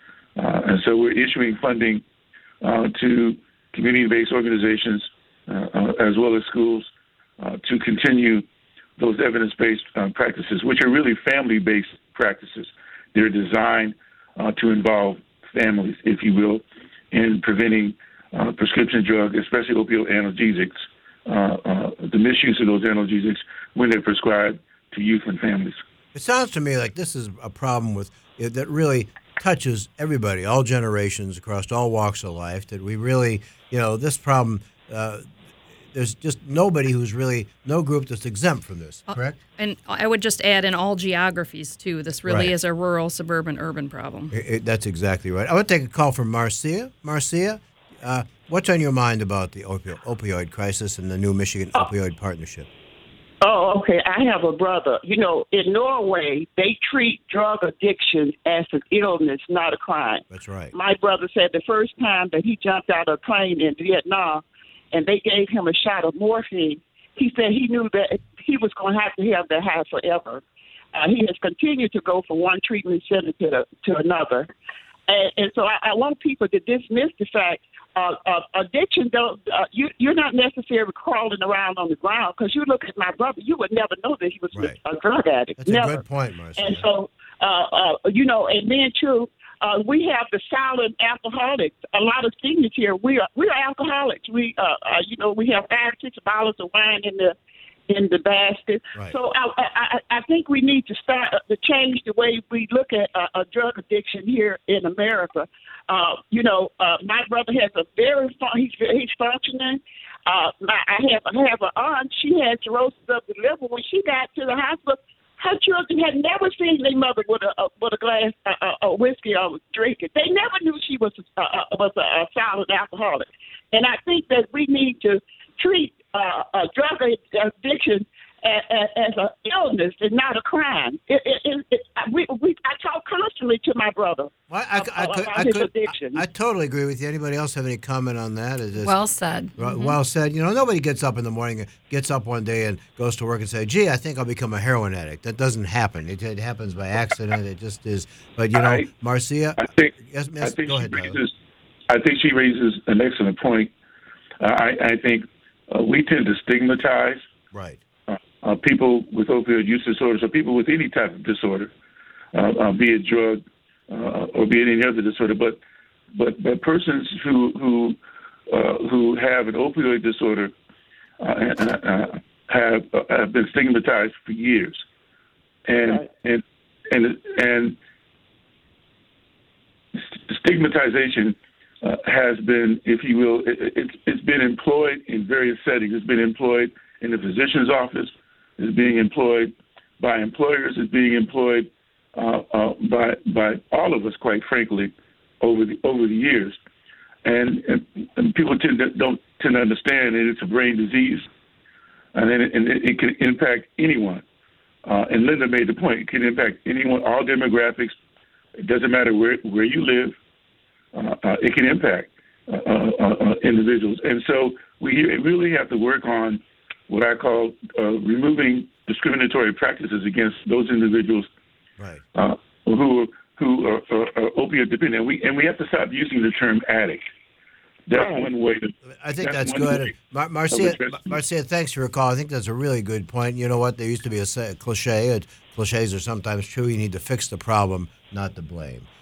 Uh, and so we're issuing funding uh, to community-based organizations uh, uh, as well as schools uh, to continue those evidence-based uh, practices, which are really family-based practices. They're designed uh, to involve families, if you will, in preventing uh, prescription drug, especially opioid analgesics, uh, uh, the misuse of those analgesics when they're prescribed to youth and families. It sounds to me like this is a problem with that really touches everybody, all generations, across all walks of life, that we really, you know, this problem, uh, there's just nobody who's really, no group that's exempt from this, correct? Uh, and I would just add in all geographies, too. This really right. is a rural, suburban, urban problem. It, it, that's exactly right. I want to take a call from Marcia. Marcia, uh, what's on your mind about the opio- opioid crisis and the new Michigan oh. opioid partnership? Oh, okay. I have a brother. You know, in Norway, they treat drug addiction as an illness, not a crime. That's right. My brother said the first time that he jumped out of a plane in Vietnam and they gave him a shot of morphine, he said he knew that he was going to have to have that high forever. Uh, he has continued to go from one treatment center to, the, to another. And, and so I, I want people to dismiss the fact Uh, uh, addiction, don't, uh, you, you're not necessarily crawling around on the ground, because you look at my brother, you would never know that he was right. a drug addict. That's never. a good point, Marcia. And so, uh, uh, you know, and then too, uh, we have the silent alcoholics. A lot of seniors here, we are we are alcoholics. We, uh, uh, you know, we have five, six bottles of wine in the in the basket. Right. So I, I, I think we need to start to change the way we look at uh, a drug addiction here in America. Uh, you know, uh, my brother has a very fun, he's he's functioning. Uh, my, I have I have an aunt. She had cirrhosis of the liver. When she got to the hospital, her children had never seen their mother with a, a with a glass of uh, whiskey or drinking. They never knew she was a, uh, was a, a silent alcoholic. And I think that we need to treat uh, a drug addiction as, as an illness and not a crime. It, it, it, it, we, we, I talk constantly to my brother well, I, I, about I, I, his could, addiction. I, I totally agree with you. Anybody else have any comment on that? Is this, well said. Well, mm-hmm. well said. You know, nobody gets up in the morning, gets up one day and goes to work and say, gee, I think I'll become a heroin addict. That doesn't happen. It, it happens by accident. It just is. But, you know, I, Marcia. I think, yes, yes, I think go she ahead, raises, I think she raises an excellent point. Uh, I, I think uh, we tend to stigmatize right. uh, uh, people with opioid use disorders or people with any type of disorder, uh, uh, be it drug uh, or be it any other disorder. But but, but persons who who uh, who have an opioid disorder uh, uh, have uh, have been stigmatized for years, and right. and and and stigmatization. Uh, has been, if you will, it, it, it's been employed in various settings. It's been employed in the physician's office. It's being employed by employers. It's being employed uh, uh, by by all of us, quite frankly, over the over the years. And, and, and people tend to, don't tend to understand that it's a brain disease, and then it, and it, it can impact anyone. Uh, and Linda made the point: it can impact anyone, all demographics. It doesn't matter where where you live. Uh, uh, it can impact uh, uh, uh, individuals. And so we really have to work on what I call uh, removing discriminatory practices against those individuals right. uh, who who are, are, are opiate dependent. And we, and we have to stop using the term addict. That's right. one way to. I think that's, that's good. Mar- Marcia, Marcia, thanks for your call. I think that's a really good point. You know what? There used to be a, say, a cliche. It, cliches are sometimes true. You need to fix the problem, not the blame.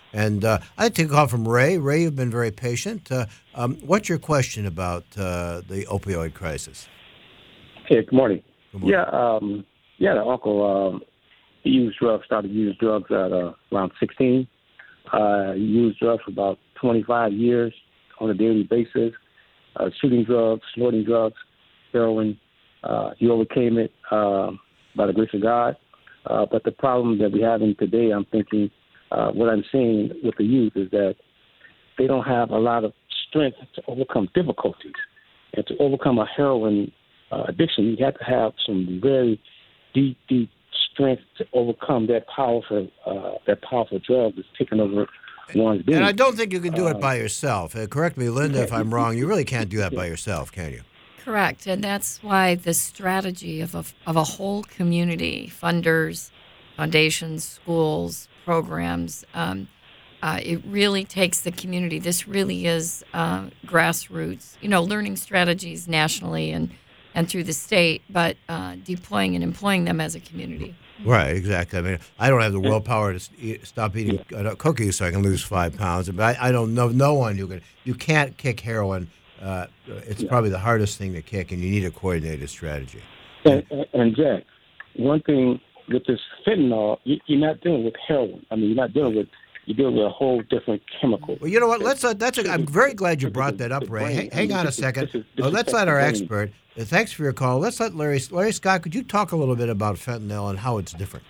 And uh, I take a call from Ray. Ray, you've been very patient. Uh, um, what's your question about uh, the opioid crisis? Hey, good morning. Good morning. Yeah, um, yeah, the uncle, um, he used drugs, started using drugs at uh, around sixteen. Uh, he used drugs for about twenty-five years on a daily basis, uh, shooting drugs, snorting drugs, heroin. Uh, he overcame it uh, by the grace of God. Uh, but the problem that we're having today, I'm thinking, uh, what I'm seeing with the youth is that they don't have a lot of strength to overcome difficulties. And to overcome a heroin uh, addiction, you have to have some very deep, deep strength to overcome that powerful, uh, that powerful drug that's taking over one's being. And I don't think you can do it Uh, by yourself. Uh, correct me, Linda, if I'm wrong. You really can't do that by yourself, can you? Correct, and that's why the strategy of a, of a whole community, funders, foundations, schools, programs, um, uh, it really takes the community. This really is uh, grassroots, you know, learning strategies nationally and, and through the state, but uh, deploying and employing them as a community. Right, exactly. I mean, I don't have the willpower to s- eat, stop eating uh, cookies so I can lose five pounds. But I, I don't know no one who can. You can't kick heroin. Uh, it's probably the hardest thing to kick, and you need a coordinated strategy. And, and, and Jack, one thing with this fentanyl, you, you're not dealing with heroin. I mean, you're not dealing with, you're dealing with a whole different chemical. Well, you know what? Let's. Uh, that's. A, I'm very glad you brought that up, Ray. Hang, hang on a second. Oh, let's let our expert. Uh, thanks for your call. Let's let Larry. Larry Scott, could you talk a little bit about fentanyl and how it's different?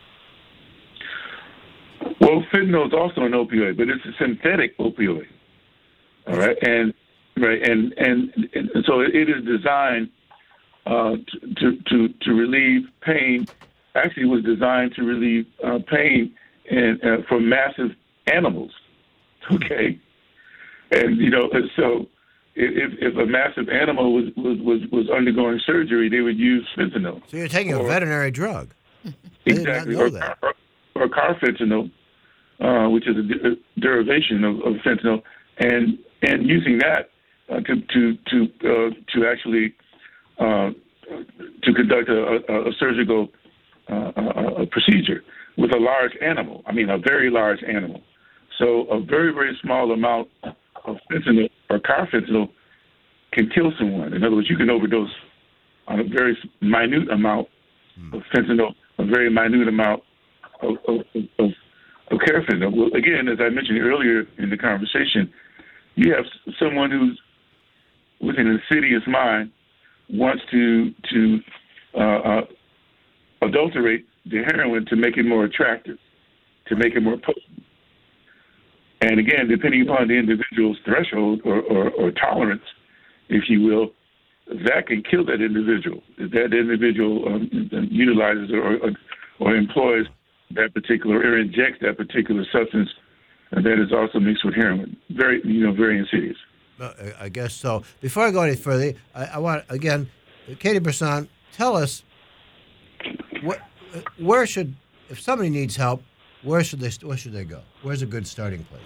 Well, fentanyl is also an opioid, but it's a synthetic opioid. All right, and right, and and, and so it is designed uh, to to to relieve pain. Actually, it was designed to relieve uh, pain and uh, from massive animals. Okay, and you know, so if if a massive animal was was was, was undergoing surgery, they would use fentanyl. So you're taking or, a veterinary drug. Exactly, I did not know or, that. or, or carfentanil, uh, which is a, de- a derivation of, of fentanyl, and and using that uh, to to to uh, to actually uh, to conduct a, a, a surgical uh, a, a procedure with a large animal. I mean, a very large animal. So a very very small amount of fentanyl or carfentanil can kill someone. In other words, you can overdose on a very minute amount of fentanyl, a very minute amount of, of, of, of carfentanil. Well, again, as I mentioned earlier in the conversation, you have someone who's with an insidious mind wants to to uh, uh, adulterate the heroin to make it more attractive, to make it more potent. And again, depending upon the individual's threshold or, or, or tolerance, if you will, that can kill that individual. If that individual um, utilizes or, or, or employs that particular or injects that particular substance that is also mixed with heroin. Very, you know, very insidious. Uh, I guess so. Before I go any further, I, I want, again, Katie Brisson, tell us, what, where should, if somebody needs help, where should they where should they go? Where's a good starting place?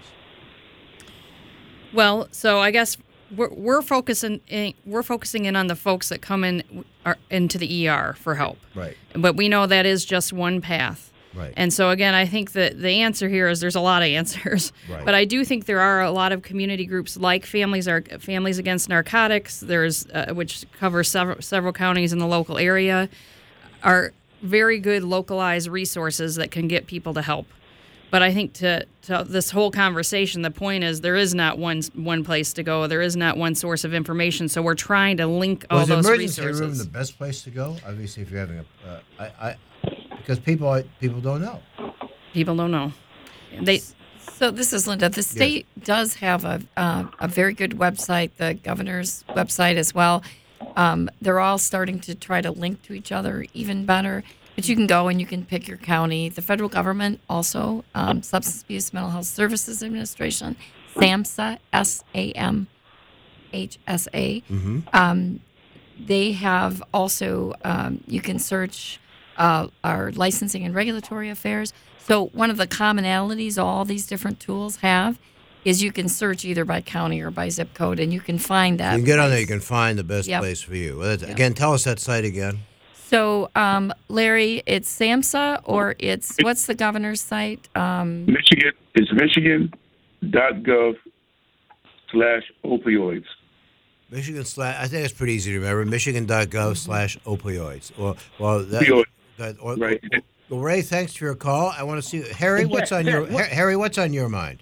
Well, so I guess we're, we're focusing in, we're focusing in on the folks that come in are, into the E R for help. Right. But we know that is just one path. Right. And so again, I think that the answer here is there's a lot of answers. Right. But I do think there are a lot of community groups like Families are Families Against Narcotics. There's uh, which covers several several counties in the local area, are very good localized resources that can get people to help. But I think to, to this whole conversation, the point is there is not one one place to go. There is not one source of information. So we're trying to link all Was those emergency resources. room the best place to go? Obviously, if you're having a, uh, I, I, because people people don't know. People don't know. They. So this is Linda. The state yes. does have a uh, a very good website, the governor's website as well. Um, they're all starting to try to link to each other even better. But you can go and you can pick your county. The federal government also, um, Substance Abuse Mental Health Services Administration, SAMHSA, S A M H S A. Mm-hmm. Um, they have also, um, you can search uh, our licensing and regulatory affairs. So one of the commonalities all these different tools have is you can search either by county or by zip code, and you can find that. You can get place. on there, you can find the best Yep. place for you. Well, Yep. Again, tell us that site again. So, um, Larry, it's SAMHSA or it's, what's the governor's site? Um, Michigan, it's michigan.gov slash opioids. Michigan slash, I think it's pretty easy to remember, michigan.gov slash opioids. Well, well that, Opioid. that, or, Right. Well, Ray, thanks for your call. I want to see, Harry, what's on your, Har- Harry, what's on your mind?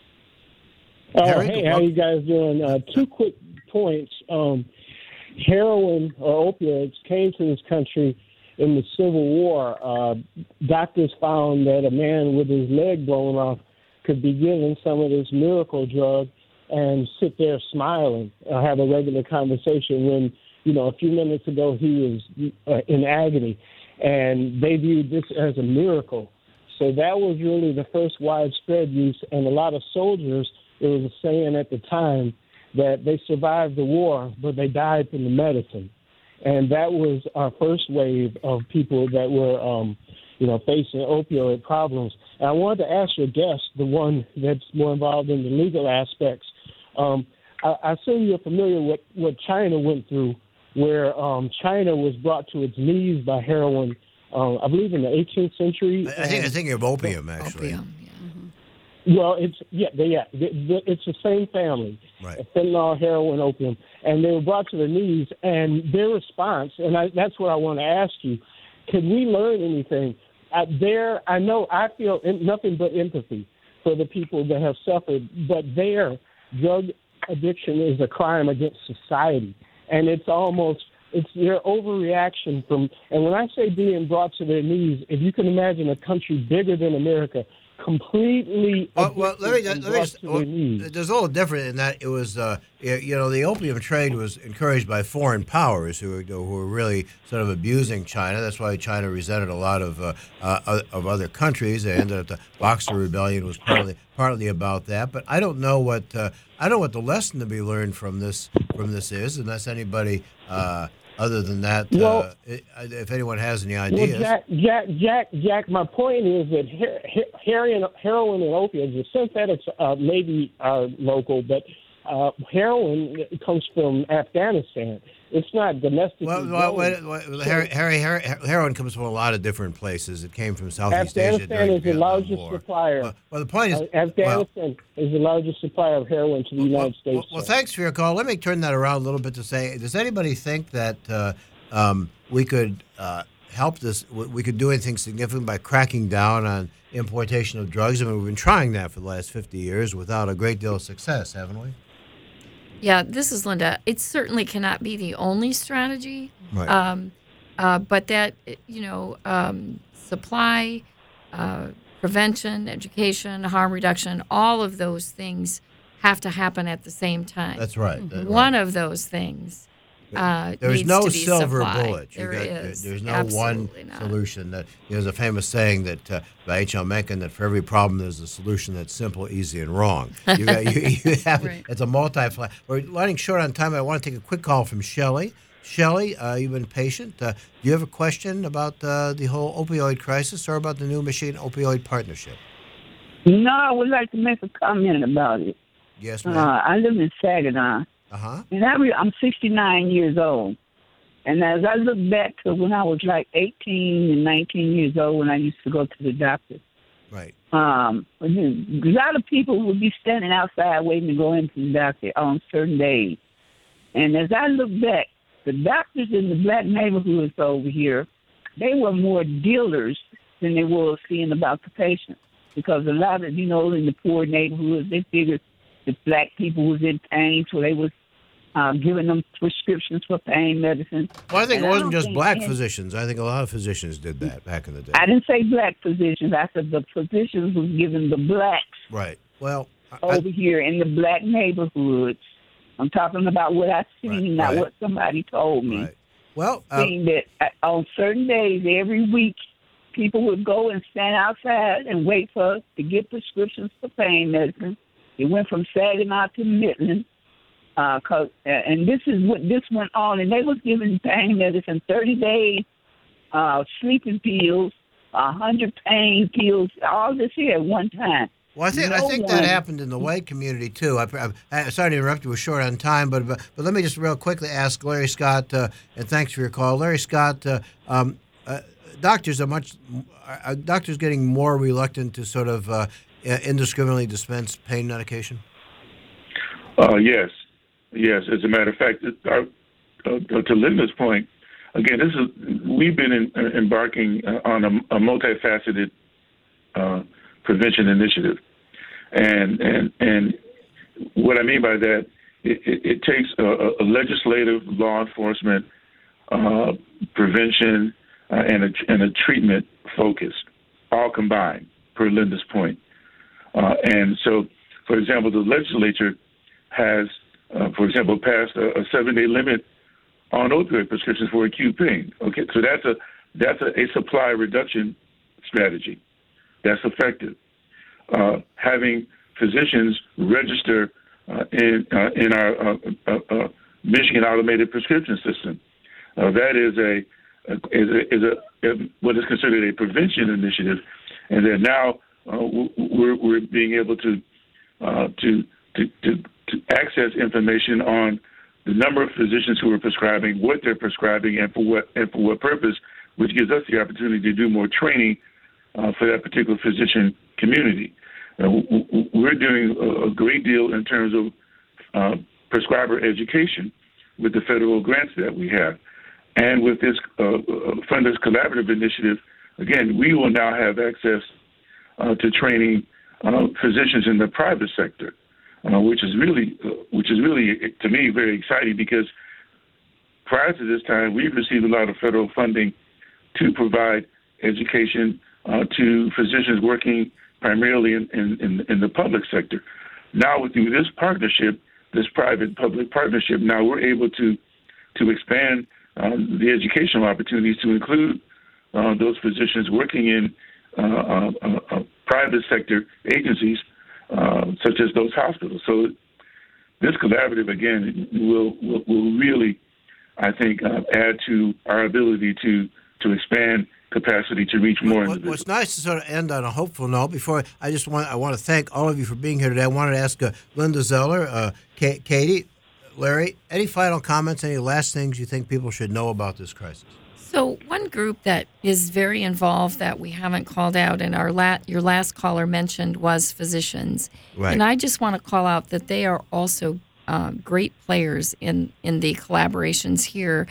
Oh, Harry, hey, go- how you guys doing? Uh, two quick points. Um, heroin or opioids came to this country in the Civil War. Uh, doctors found that a man with his leg blown off could be given some of this miracle drug and sit there smiling, uh, have a regular conversation when, you know, a few minutes ago he was uh, in agony. And they viewed this as a miracle. So that was really the first widespread use. And a lot of soldiers, there was a saying at the time that they survived the war, but they died from the medicine. And that was our first wave of people that were, um, you know, facing opioid problems. And I wanted to ask your guest, the one that's more involved in the legal aspects, um, I, I assume you're familiar with what China went through, where um, China was brought to its knees by heroin, uh, I believe in the eighteenth century. I think I think of opium, actually. Opium. Well, it's yeah, they, yeah, they, they, it's the same family, right? Fentanyl, heroin, opium, and they were brought to their knees. And their response, and I, that's what I want to ask you: can we learn anything? Uh, there, I know I feel in, nothing but empathy for the people that have suffered, but their drug addiction is a crime against society, and it's almost it's their overreaction from. And when I say being brought to their knees, if you can imagine a country bigger than America. Completely. Well, well let me, let me just, well, there's a little different in that it was, uh, you know, the opium trade was encouraged by foreign powers who, who were really sort of abusing China. That's why China resented a lot of uh, uh, of other countries. They ended up the Boxer Rebellion was partly partly about that. But I don't know what uh, I don't know what the lesson to be learned from this from this is, unless anybody. Uh, Other than that, well, uh, if anyone has any ideas. Well, Jack, Jack, Jack, Jack, my point is that her, her, heroin, heroin and opiates, the synthetics uh, maybe are local, but uh, heroin comes from Afghanistan. It's not domestic. Well, well, well, well Harry, Harry, Harry, heroin comes from a lot of different places. It came from Southeast Asia Afghanistan during is the the largest War. supplier. Well, well, the point is, uh, Afghanistan well, is the largest supplier of heroin to the well, United well, States. Well, thanks for your call. Let me turn that around a little bit to say, does anybody think that uh, um, we could uh, help this? We could do anything significant by cracking down on importation of drugs? I mean, we've been trying that for the last fifty years without a great deal of success, haven't we? Yeah, this is Linda. It certainly cannot be the only strategy, right. um, uh, but that, you know, um, supply, uh, prevention, education, harm reduction, all of those things have to happen at the same time. That's right. That's One right. of those things uh, There's needs no to be silver supply. bullet. You There got, is. There's no Absolutely one not. solution. That there's a famous saying that uh, by H L Mencken that for every problem there's a solution that's simple, easy, and wrong. You got, you, you have Right. It's a multi. We're running short on time. I want to take a quick call from Shelley. Shelley, uh, you've been patient. Uh, do you have a question about uh, the whole opioid crisis or about the new Michigan Opioid Partnership? No, I would like to make a comment about it. Yes, Uh, ma'am. I live in Saginaw, Uh-huh. and I re- I'm sixty-nine years old. And as I look back to when I was like eighteen and nineteen years old, when I used to go to the doctor, Right. um, a lot of people would be standing outside waiting to go into the doctor on certain days. And as I look back, the doctors in the black neighborhoods over here, they were more dealers than they were seeing about the patients. Because a lot of, you know, in the poor neighborhoods, they figured the black people was in pain, so they was uh, giving them prescriptions for pain medicine. Well, I think And it I wasn't don't just think black any- physicians. I think a lot of physicians did that back in the day. I didn't say black physicians. I said the physicians was giving the blacks Right. Well, I, over here in the black neighborhoods. I'm talking about what I seen, not right. what somebody told me. Right. Well, uh, Seeing that uh, on certain days every week, people would go and stand outside and wait for us to get prescriptions for pain medicine. It went from Saginaw to Midland, uh, cause, uh, and this is what this went on. And they was giving pain medicine thirty days, uh, sleeping pills, a hundred pain pills, all this here at one time. Well, I think no I think one. that happened in the white community too. I, I, I, sorry to interrupt you. We're short on time, but but, but let me just real quickly ask Larry Scott, uh, and thanks for your call, Larry Scott. Uh, um, uh, doctors are much are doctors getting more reluctant to sort of uh, indiscriminately dispense pain medication. Uh, yes, yes. As a matter of fact, our, uh, to Linda's point, again, this is we've been in, uh, embarking uh, on a, a multifaceted uh, prevention initiative, and and and what I mean by that, it, it, it takes a, a legislative, law enforcement, uh, prevention, uh, and a and a treatment focus, all combined. Per Linda's point, uh, and so, for example, the legislature has, uh, for example, passed a, a seven-day limit on opioid prescriptions for acute pain. Okay, so that's a that's a, a supply reduction strategy that's effective. Uh, having physicians register uh, in uh, in our uh, uh, uh, Michigan automated prescription system, uh, that is a, a is a, is a, a what is considered a prevention initiative, and then now uh, we're we're being able to uh, to to to to access information on the number of physicians who are prescribing, what they're prescribing, and for what and for what purpose, which gives us the opportunity to do more training uh, for that particular physician community. Uh, we're doing a great deal in terms of uh, prescriber education with the federal grants that we have. And with this uh, Funders Collaborative Initiative, again, we will now have access uh, to training uh, physicians in the private sector. Uh, which is really, uh, which is really, to me, very exciting because prior to this time, we've received a lot of federal funding to provide education uh, to physicians working primarily in, in, in, in the public sector. Now, with through this partnership, this private-public partnership, now we're able to to expand uh, the educational opportunities to include uh, those physicians working in uh, uh, uh, private sector agencies. Uh, such as those hospitals. So this collaborative, again, will will, will really, I think, uh, add to our ability to to expand capacity to reach more Well, individuals. What's nice to sort of end on a hopeful note. Before I just want I want to thank all of you for being here today. I wanted to ask uh, Linda Zeller, uh, K- Katie, Larry, any final comments? Any last things you think people should know about this crisis? So one group that is very involved that we haven't called out, and our la- your last caller mentioned, was physicians. Right. And I just want to call out that they are also uh, great players in, in the collaborations here,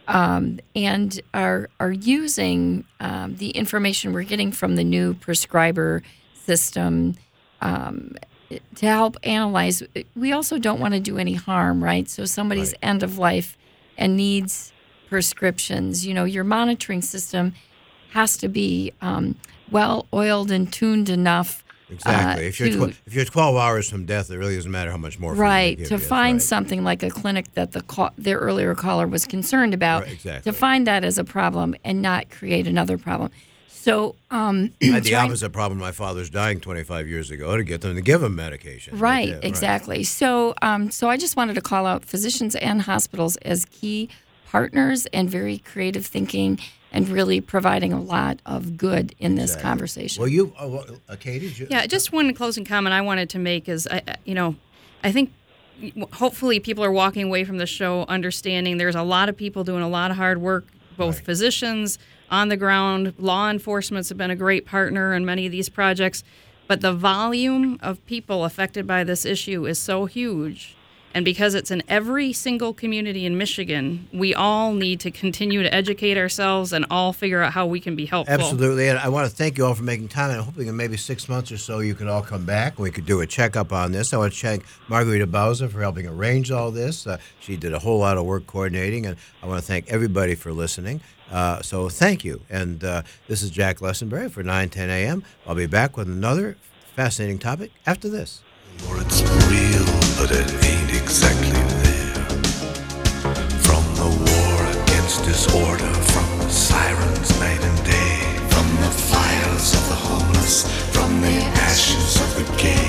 um, and are are using um, the information we're getting from the new prescriber system um, to help analyze. We also don't want to do any harm, right? So somebody's Right. end of life and needs prescriptions, you know, your monitoring system has to be um, well oiled and tuned enough. Exactly. Uh, if you're to, tw- if you're twelve hours from death, it really doesn't matter how much more. right give to you. find Right. something like a clinic that the call, their earlier caller was concerned about. Right, exactly. To find that as a problem and not create another problem. So um, I had the trying- opposite problem. My father's dying twenty-five years ago to get them to give him medication. Right, Yeah, exactly. So, um, so I just wanted to call out physicians and hospitals as key partners and very creative thinking and really providing a lot of good in this Exactly. conversation. Well, you, uh, well, uh, Katie? You, Yeah, just one closing comment I wanted to make is, I, I- you know, I think hopefully people are walking away from the show understanding there's a lot of people doing a lot of hard work, both Right. physicians on the ground, law enforcements have been a great partner in many of these projects, but the volume of people affected by this issue is so huge. And because it's in every single community in Michigan, we all need to continue to educate ourselves and all figure out how we can be helpful. Absolutely, and I want to thank you all for making time. And I'm hoping in maybe six months or so you can all come back and we could do a checkup on this. I want to thank Margarita Bauza for helping arrange all this. Uh, she did a whole lot of work coordinating, and I want to thank everybody for listening. Uh, so thank you. And uh, this is Jack Lessenberry for nine ten a.m. I'll be back with another fascinating topic after this. Or it's real, but it ain't exactly there. From the war against disorder, from the sirens night and day, from the fires of the homeless, from the ashes of the gay.